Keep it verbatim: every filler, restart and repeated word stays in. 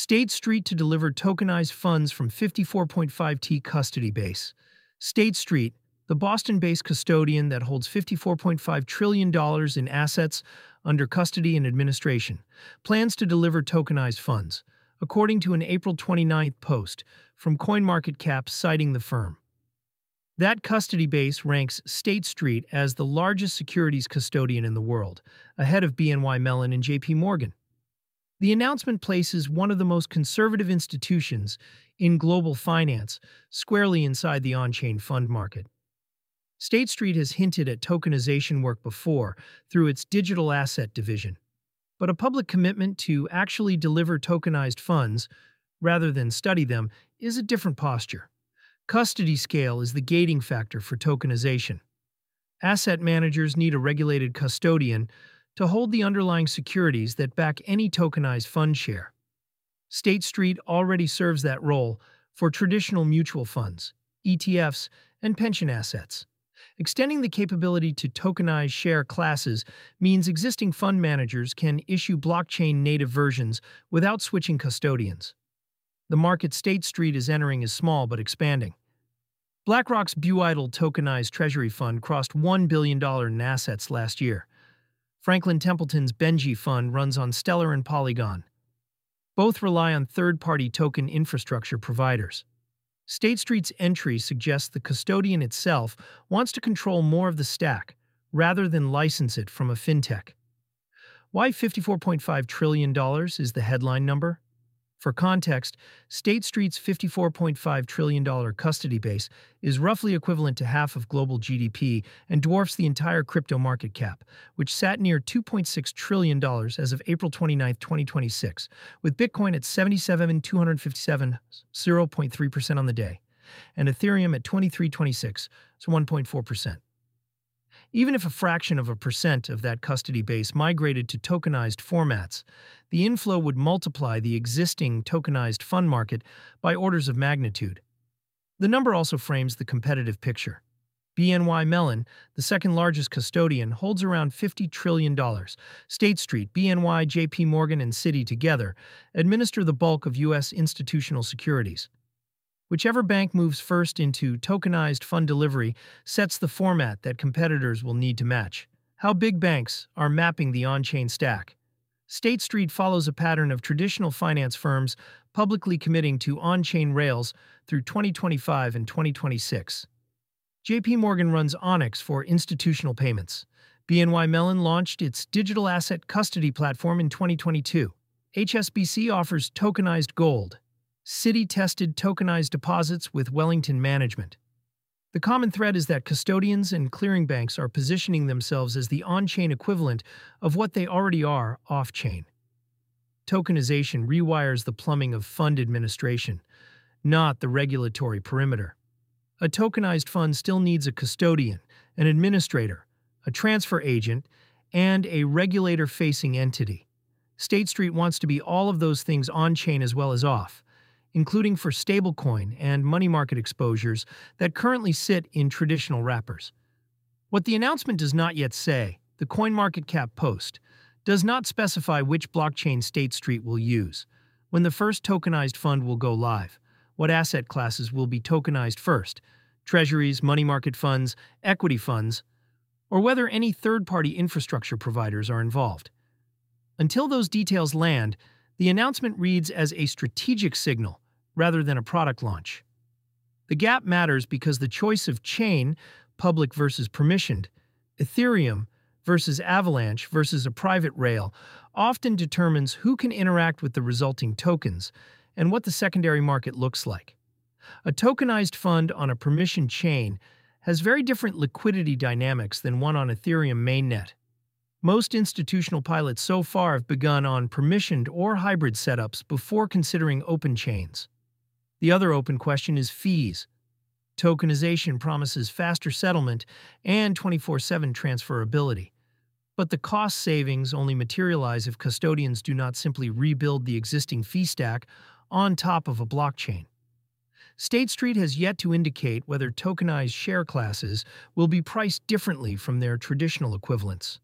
State Street to deliver tokenized funds from fifty-four point five T custody base. State Street, the Boston-based custodian that holds fifty-four point five trillion dollars in assets under custody and administration, plans to deliver tokenized funds, according to an April twenty-ninth post from CoinMarketCap citing the firm. That custody base ranks State Street as the largest securities custodian in the world, ahead of B N Y Mellon and J P Morgan. The announcement places one of the most conservative institutions in global finance squarely inside the on-chain fund market. State Street has hinted at tokenization work before through its digital asset division, but a public commitment to actually deliver tokenized funds, rather than study them, is a different posture. Custody scale is the gating factor for tokenization. Asset managers need a regulated custodian to hold the underlying securities that back any tokenized fund share. State Street already serves that role for traditional mutual funds, E T Fs, and pension assets. Extending the capability to tokenize share classes means existing fund managers can issue blockchain-native versions without switching custodians. The market State Street is entering is small but expanding. BlackRock's BUIDL tokenized treasury fund crossed one billion dollars in assets last year. Franklin Templeton's Benji fund runs on Stellar and Polygon. Both rely on third-party token infrastructure providers. State Street's entry suggests the custodian itself wants to control more of the stack, rather than license it from a fintech. Why fifty-four point five trillion dollars is the headline number? For context, State Street's fifty-four point five trillion dollars custody base is roughly equivalent to half of global G D P and dwarfs the entire crypto market cap, which sat near two point six trillion dollars as of April twenty-ninth, twenty twenty-six, with Bitcoin at seventy-seven thousand two hundred fifty-seven, zero point three percent on the day, and Ethereum at twenty-three twenty-six, so one point four percent. Even if a fraction of a percent of that custody base migrated to tokenized formats, the inflow would multiply the existing tokenized fund market by orders of magnitude. The number also frames the competitive picture. B N Y Mellon, the second largest custodian, holds around fifty trillion dollars. State Street, B N Y, J P Morgan, and Citi together administer the bulk of U S institutional securities. Whichever bank moves first into tokenized fund delivery sets the format that competitors will need to match. How big banks are mapping the on-chain stack. State Street follows a pattern of traditional finance firms publicly committing to on-chain rails through twenty twenty-five and twenty twenty-six. J P Morgan runs Onyx for institutional payments. B N Y Mellon launched its digital asset custody platform in twenty twenty-two. H S B C offers tokenized gold. Citi tested tokenized deposits with Wellington Management. The common thread is that custodians and clearing banks are positioning themselves as the on-chain equivalent of what they already are off-chain. Tokenization rewires the plumbing of fund administration, not the regulatory perimeter. A tokenized fund still needs a custodian, an administrator, a transfer agent, and a regulator-facing entity. State Street wants to be all of those things on-chain as well as off, including for stablecoin and money market exposures that currently sit in traditional wrappers. What the announcement does not yet say, the CoinMarketCap post, does not specify which blockchain State Street will use, when the first tokenized fund will go live, what asset classes will be tokenized first, treasuries, money market funds, equity funds, or whether any third-party infrastructure providers are involved. Until those details land, the announcement reads as a strategic signal rather than a product launch. The gap matters because the choice of chain, public versus permissioned, Ethereum versus Avalanche versus a private rail, often determines who can interact with the resulting tokens and what the secondary market looks like. A tokenized fund on a permissioned chain has very different liquidity dynamics than one on Ethereum mainnet. Most institutional pilots so far have begun on permissioned or hybrid setups before considering open chains. The other open question is fees. Tokenization promises faster settlement and twenty-four seven transferability, but the cost savings only materialize if custodians do not simply rebuild the existing fee stack on top of a blockchain. State Street has yet to indicate whether tokenized share classes will be priced differently from their traditional equivalents.